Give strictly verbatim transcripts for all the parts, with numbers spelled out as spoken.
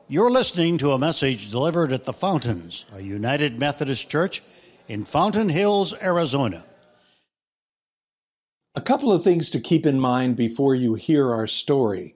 You're listening to a message delivered at the Fountains, a United Methodist Church in Fountain Hills, Arizona. A couple of things to keep in mind before you hear our story.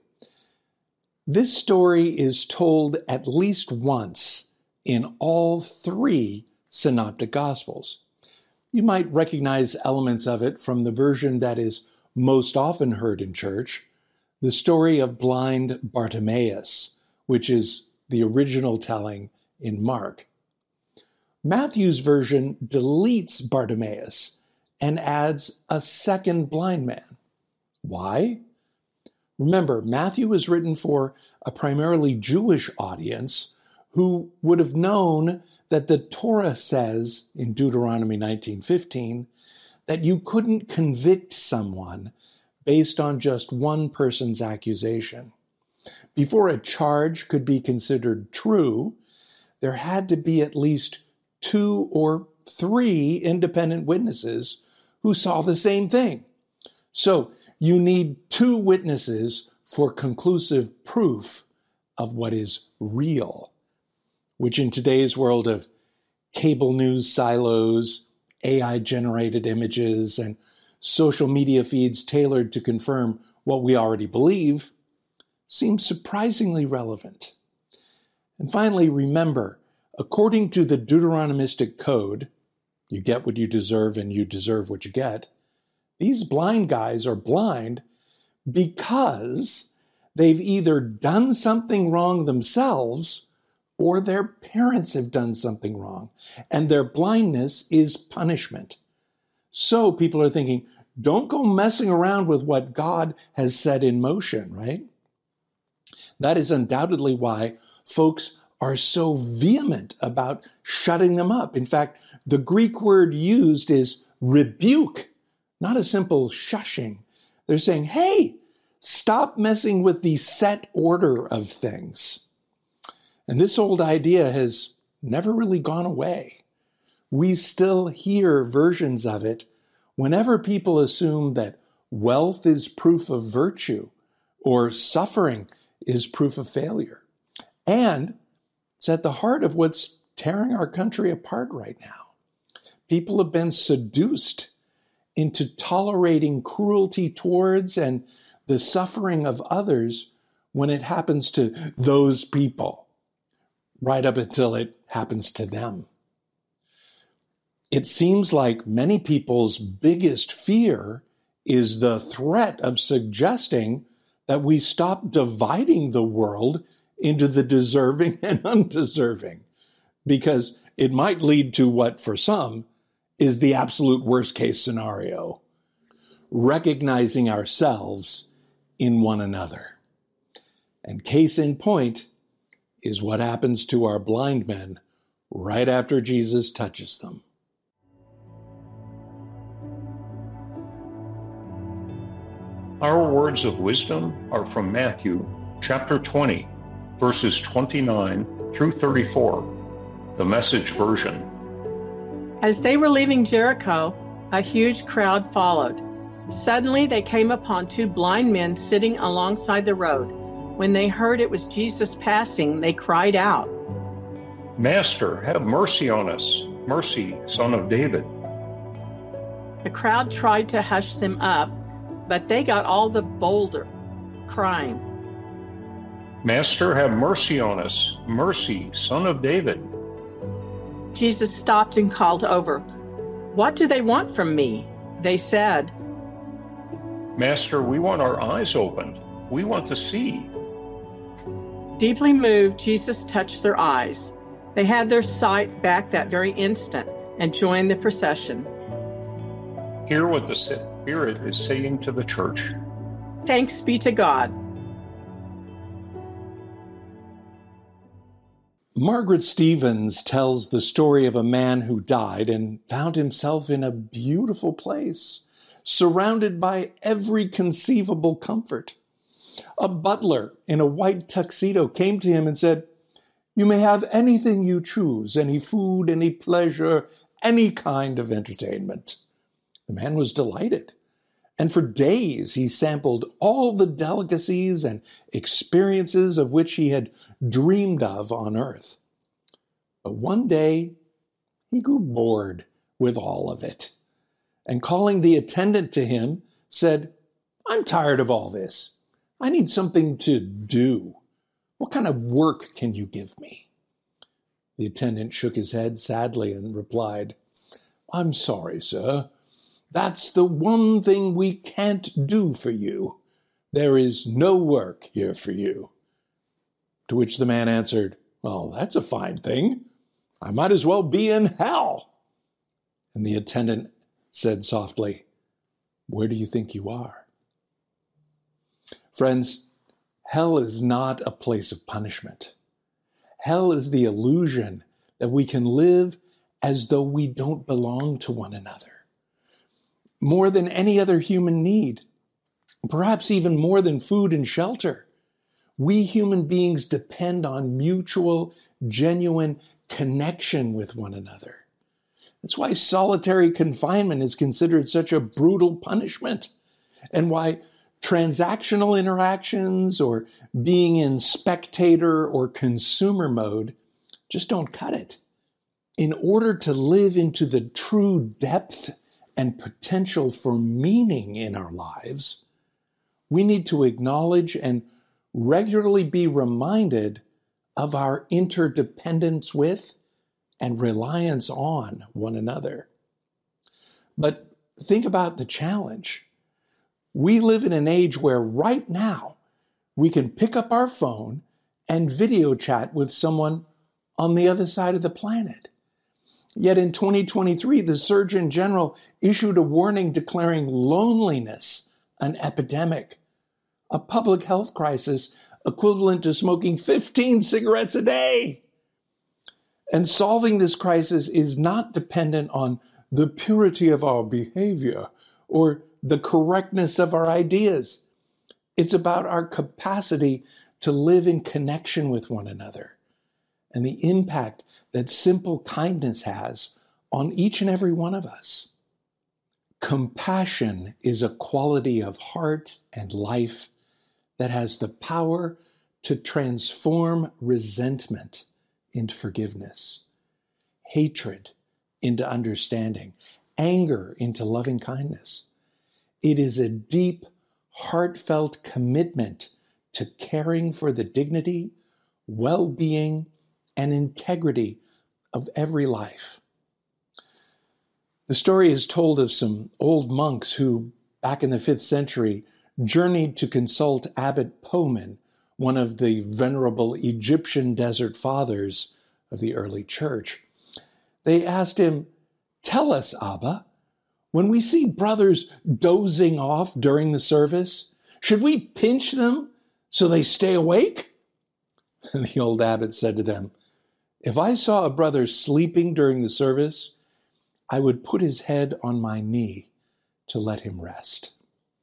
This story is told at least once in all three Synoptic Gospels. You might recognize elements of it from the version that is most often heard in church, the story of blind Bartimaeus, which is the original telling in Mark. Matthew's version deletes Bartimaeus and adds a second blind man. Why? Remember, Matthew was written for a primarily Jewish audience who would have known that the Torah says in Deuteronomy nineteen fifteen that you couldn't convict someone based on just one person's accusation. Before a charge could be considered true, there had to be at least two or three independent witnesses who saw the same thing. So you need two witnesses for conclusive proof of what is real, which in today's world of cable news silos, A I-generated images, and social media feeds tailored to confirm what we already believe, seems surprisingly relevant. And finally, remember, according to the Deuteronomistic Code, you get what you deserve and you deserve what you get, these blind guys are blind because they've either done something wrong themselves or their parents have done something wrong, and their blindness is punishment. So people are thinking, don't go messing around with what God has set in motion, right? That is undoubtedly why folks are so vehement about shutting them up. In fact, the Greek word used is rebuke, not a simple shushing. They're saying, hey, stop messing with the set order of things. And this old idea has never really gone away. We still hear versions of it whenever people assume that wealth is proof of virtue or suffering is proof of failure. And it's at the heart of what's tearing our country apart right now. People have been seduced into tolerating cruelty towards and the suffering of others when it happens to those people, right up until it happens to them. It seems like many people's biggest fear is the threat of suggesting that we stop dividing the world into the deserving and undeserving, because it might lead to what, for some, is the absolute worst case scenario, recognizing ourselves in one another. And case in point is what happens to our blind men right after Jesus touches them. Our words of wisdom are from Matthew chapter twenty, verses twenty-nine through thirty-four, the Message version. As they were leaving Jericho, a huge crowd followed. Suddenly they came upon two blind men sitting alongside the road. When they heard it was Jesus passing, they cried out, "Master, have mercy on us. Mercy, Son of David." The crowd tried to hush them up, but they got all the bolder, crying, "Master, have mercy on us. Mercy, Son of David." Jesus stopped and called over, "What do they want from me?" They said, "Master, we want our eyes opened. We want to see." Deeply moved, Jesus touched their eyes. They had their sight back that very instant and joined the procession. Hear what the Spirit is saying to the church. Thanks be to God. Margaret Stevens tells the story of a man who died and found himself in a beautiful place, surrounded by every conceivable comfort. A butler in a white tuxedo came to him and said, "You may have anything you choose, any food, any pleasure, any kind of entertainment." The man was delighted And for days he sampled all the delicacies and experiences of which he had dreamed of on earth. But one day he grew bored with all of it, and calling the attendant to him, said, "I'm tired of all this. I need something to do. What kind of work can you give me?" The attendant shook his head sadly and replied, "I'm sorry, sir. That's the one thing we can't do for you. There is no work here for you." To which the man answered, "Well, that's a fine thing. I might as well be in hell." And the attendant said softly, "Where do you think you are?" Friends, hell is not a place of punishment. Hell is the illusion that we can live as though we don't belong to one another. More than any other human need, perhaps even more than food and shelter, we human beings depend on mutual, genuine connection with one another. That's why solitary confinement is considered such a brutal punishment, and why transactional interactions or being in spectator or consumer mode just don't cut it. In order to live into the true depth and potential for meaning in our lives, we need to acknowledge and regularly be reminded of our interdependence with and reliance on one another. But think about the challenge. We live in an age where right now we can pick up our phone and video chat with someone on the other side of the planet. Yet in twenty twenty-three, the Surgeon General issued a warning declaring loneliness an epidemic, a public health crisis equivalent to smoking fifteen cigarettes a day. And solving this crisis is not dependent on the purity of our behavior or the correctness of our ideas. It's about our capacity to live in connection with one another and the impact that simple kindness has on each and every one of us. Compassion is a quality of heart and life that has the power to transform resentment into forgiveness, hatred into understanding, anger into loving kindness. It is a deep, heartfelt commitment to caring for the dignity, well-being, and integrity of every life. The story is told of some old monks who, back in the fifth century, journeyed to consult Abbot Poemen, one of the venerable Egyptian desert fathers of the early church. They asked him, "Tell us, Abba, when we see brothers dozing off during the service, should we pinch them so they stay awake?" And the old abbot said to them, "If I saw a brother sleeping during the service, I would put his head on my knee to let him rest."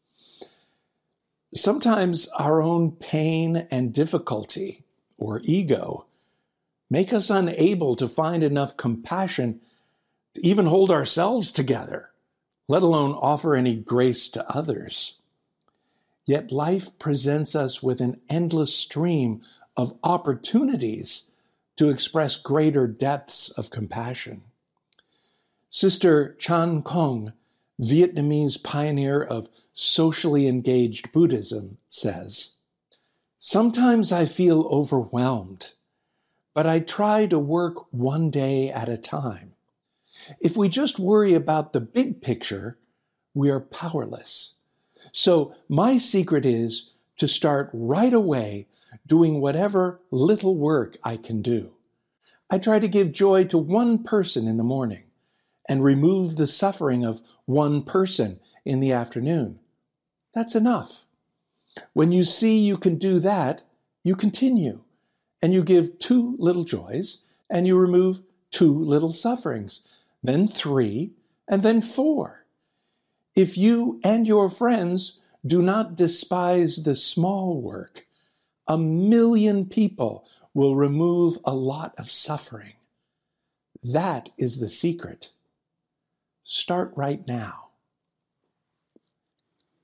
Sometimes our own pain and difficulty, or ego, make us unable to find enough compassion to even hold ourselves together, let alone offer any grace to others. Yet life presents us with an endless stream of opportunities to express greater depths of compassion. Sister Chan Kong, Vietnamese pioneer of socially engaged Buddhism, says, "Sometimes I feel overwhelmed, but I try to work one day at a time. If we just worry about the big picture, we are powerless. So my secret is to start right away doing whatever little work I can do. I try to give joy to one person in the morning and remove the suffering of one person in the afternoon. That's enough. When you see you can do that, you continue, and you give two little joys, and you remove two little sufferings, then three, and then four. If you and your friends do not despise the small work, a million people will remove a lot of suffering. That is the secret. Start right now.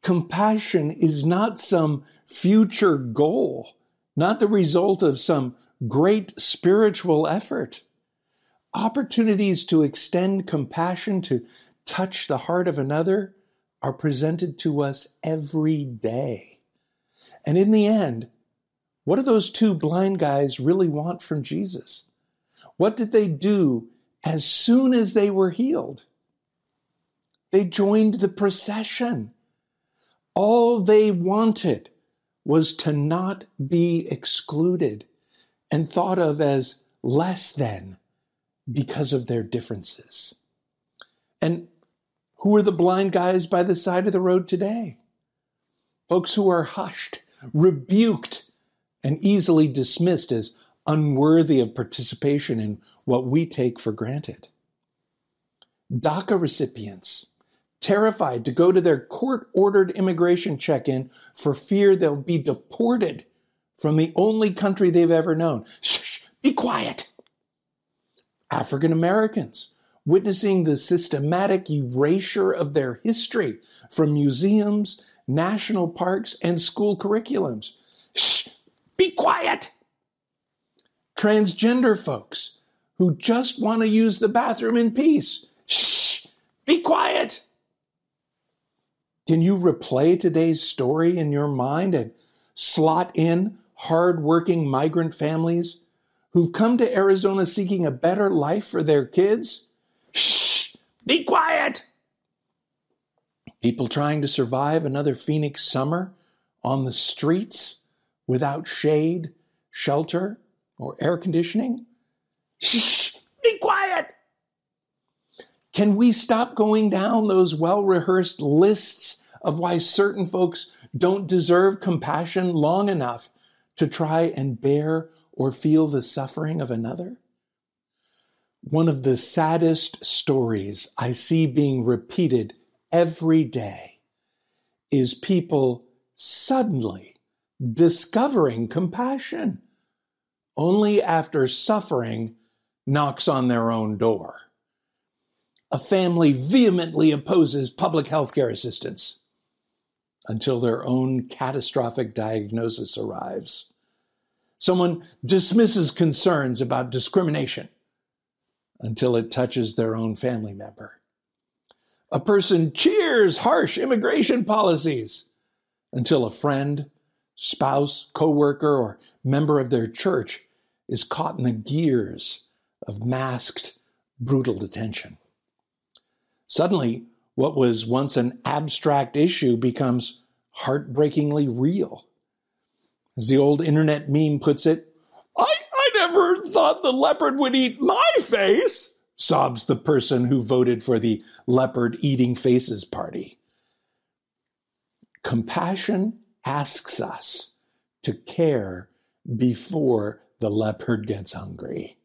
Compassion is not some future goal, not the result of some great spiritual effort. Opportunities to extend compassion, to touch the heart of another, are presented to us every day. And in the end, what do those two blind guys really want from Jesus? What did they do as soon as they were healed? They joined the procession. All they wanted was to not be excluded and thought of as less than because of their differences. And who are the blind guys by the side of the road today? Folks who are hushed, rebuked, and easily dismissed as unworthy of participation in what we take for granted. DACA recipients, terrified to go to their court-ordered immigration check-in for fear they'll be deported from the only country they've ever known. Shh, be quiet. African Americans, witnessing the systematic erasure of their history from museums, national parks, and school curriculums. Shh, be quiet. Transgender folks who just want to use the bathroom in peace. Shh, be quiet. Can you replay today's story in your mind and slot in hard-working migrant families who've come to Arizona seeking a better life for their kids? Shh, be quiet. People trying to survive another Phoenix summer on the streets without shade, shelter, or air conditioning? Shh, be quiet. Can we stop going down those well-rehearsed lists of why certain folks don't deserve compassion long enough to try and bear or feel the suffering of another? One of the saddest stories I see being repeated every day is people suddenly discovering compassion only after suffering knocks on their own door. A family vehemently opposes public health care assistance until their own catastrophic diagnosis arrives. Someone dismisses concerns about discrimination until it touches their own family member. A person cheers harsh immigration policies until a friend, spouse, coworker, or member of their church is caught in the gears of masked, brutal detention. Suddenly, what was once an abstract issue becomes heartbreakingly real. As the old internet meme puts it, I, I never thought the leopard would eat my face, sobs the person who voted for the leopard eating faces party. Compassion asks us to care before the leopard gets hungry.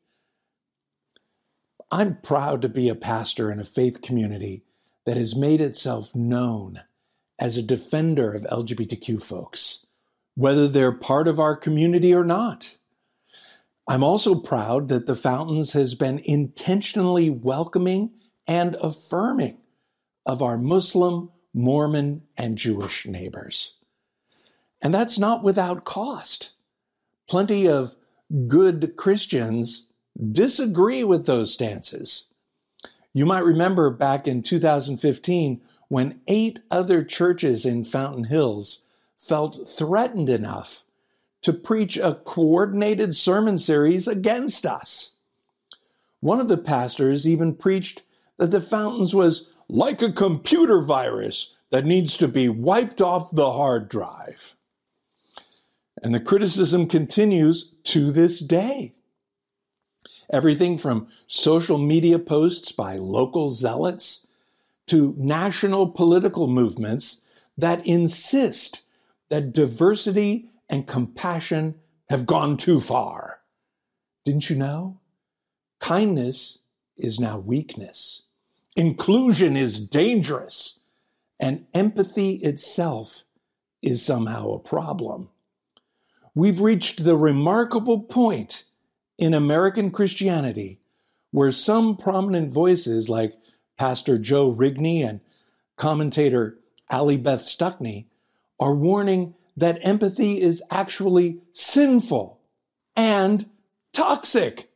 I'm proud to be a pastor in a faith community that has made itself known as a defender of L G B T Q folks, whether they're part of our community or not. I'm also proud that the Fountains has been intentionally welcoming and affirming of our Muslim, Mormon, and Jewish neighbors. And that's not without cost. Plenty of good Christians disagree with those stances. You might remember back in two thousand fifteen when eight other churches in Fountain Hills felt threatened enough to preach a coordinated sermon series against us. One of the pastors even preached that the Fountains was like a computer virus that needs to be wiped off the hard drive. And the criticism continues to this day. Everything from social media posts by local zealots to national political movements that insist that diversity and compassion have gone too far. Didn't you know? Kindness is now weakness. Inclusion is dangerous. And empathy itself is somehow a problem. We've reached the remarkable point in American Christianity where some prominent voices like Pastor Joe Rigney and commentator Allie Beth Stuckney, are warning that empathy is actually sinful and toxic.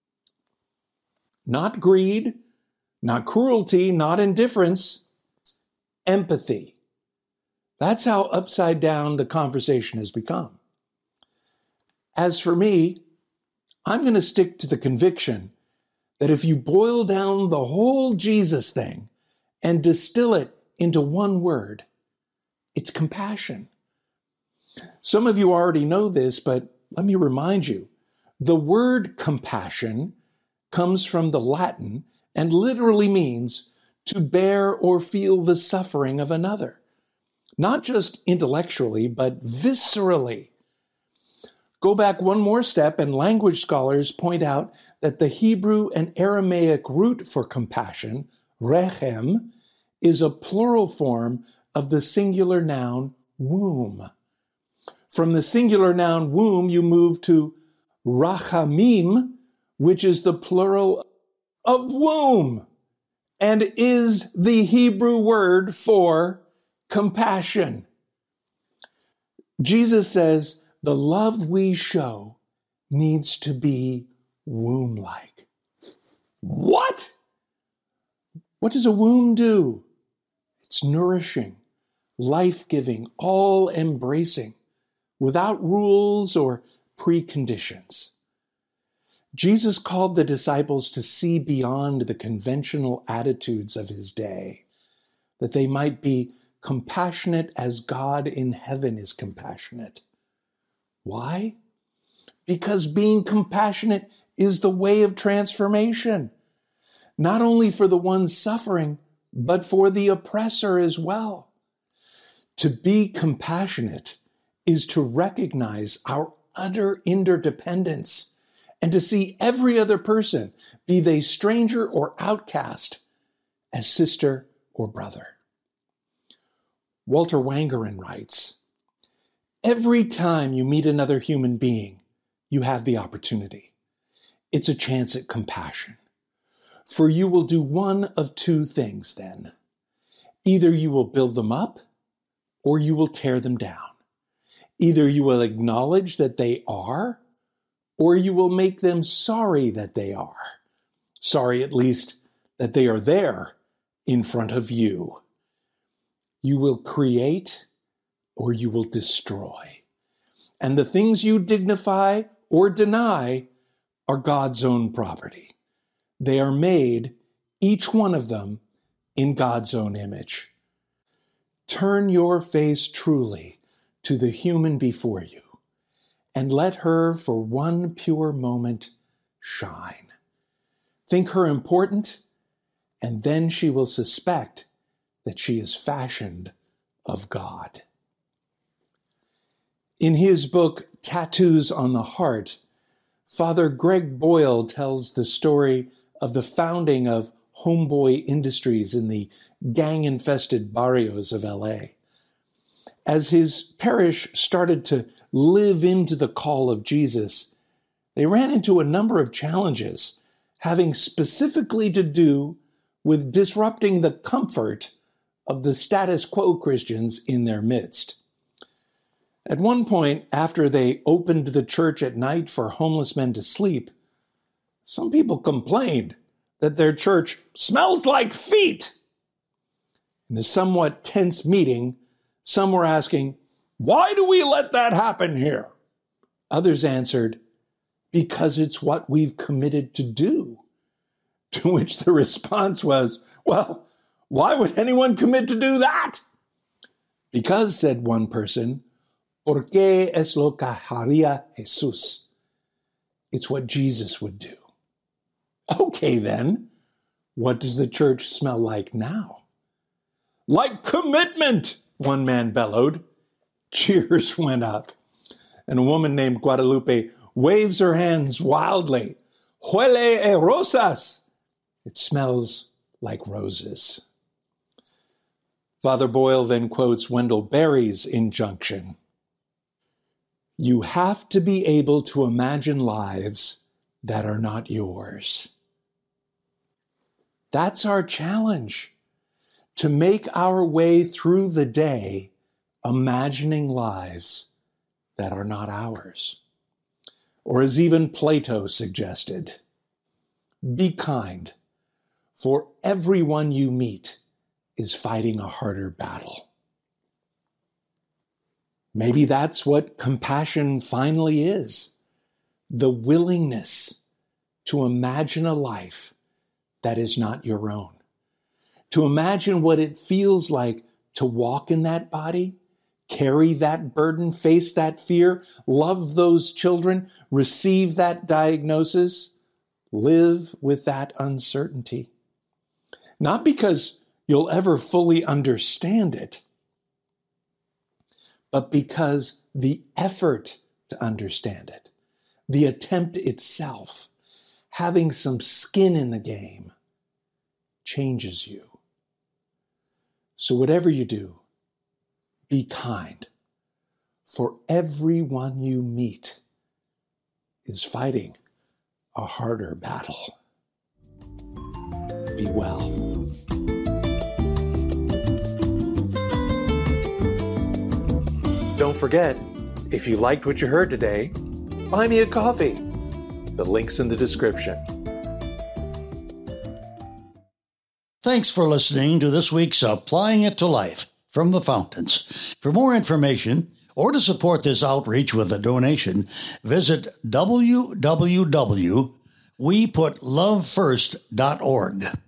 Not greed, not cruelty, not indifference, empathy. That's how upside down the conversation has become. As for me, I'm going to stick to the conviction that if you boil down the whole Jesus thing and distill it into one word, it's compassion. Some of you already know this, but let me remind you. The word compassion comes from the Latin and literally means to bear or feel the suffering of another. Not just intellectually, but viscerally. Go back one more step, and language scholars point out that the Hebrew and Aramaic root for compassion, rechem, is a plural form of the singular noun womb. From the singular noun womb, you move to rachamim, which is the plural of womb, and is the Hebrew word for compassion. Jesus says the love we show needs to be womb-like. What? What does a womb do? It's nourishing, life-giving, all-embracing, without rules or preconditions. Jesus called the disciples to see beyond the conventional attitudes of his day, that they might be compassionate as God in heaven is compassionate. Why? Because being compassionate is the way of transformation, not only for the one suffering, but for the oppressor as well. To be compassionate is to recognize our utter interdependence and to see every other person, be they stranger or outcast, as sister or brother. Walter Wangerin writes, "Every time you meet another human being, you have the opportunity. It's a chance at compassion. For you will do one of two things then. Either you will build them up, or you will tear them down. Either you will acknowledge that they are, or you will make them sorry that they are. Sorry, at least, that they are there in front of you. You will create, or you will destroy. And the things you dignify or deny are God's own property. They are made, each one of them, in God's own image. Turn your face truly to the human before you, and let her for one pure moment shine. Think her important, and then she will suspect that she is fashioned of God." In his book, Tattoos on the Heart, Father Greg Boyle tells the story of the founding of Homeboy Industries in the gang-infested barrios of L A. As his parish started to live into the call of Jesus, they ran into a number of challenges, having specifically to do with disrupting the comfort of the status quo Christians in their midst. At one point, after they opened the church at night for homeless men to sleep, some people complained that their church smells like feet. In a somewhat tense meeting, some were asking, "Why do we let that happen here?" Others answered, "Because it's what we've committed to do." To which the response was, "Well, why would anyone commit to do that?" "Because," said one person, "porque es lo que haría Jesús." It's what Jesus would do. Okay, then, what does the church smell like now? "Like commitment," one man bellowed. Cheers went up. And a woman named Guadalupe waves her hands wildly. "Huele a rosas." It smells like roses. Father Boyle then quotes Wendell Berry's injunction. "You have to be able to imagine lives that are not yours." That's our challenge, to make our way through the day imagining lives that are not ours. Or as even Plato suggested, be kind, for everyone you meet is fighting a harder battle. Maybe that's what compassion finally is, the willingness to imagine a life that is not your own, to imagine what it feels like to walk in that body, carry that burden, face that fear, love those children, receive that diagnosis, live with that uncertainty. Not because you'll ever fully understand it, but because the effort to understand it, the attempt itself, having some skin in the game, changes you. So whatever you do, be kind, for everyone you meet is fighting a harder battle. Be well. Don't forget, if you liked what you heard today, buy me a coffee. The link's in the description. Thanks for listening to this week's Applying It to Life from the Fountains. For more information or to support this outreach with a donation, visit w w w dot we put love first dot org.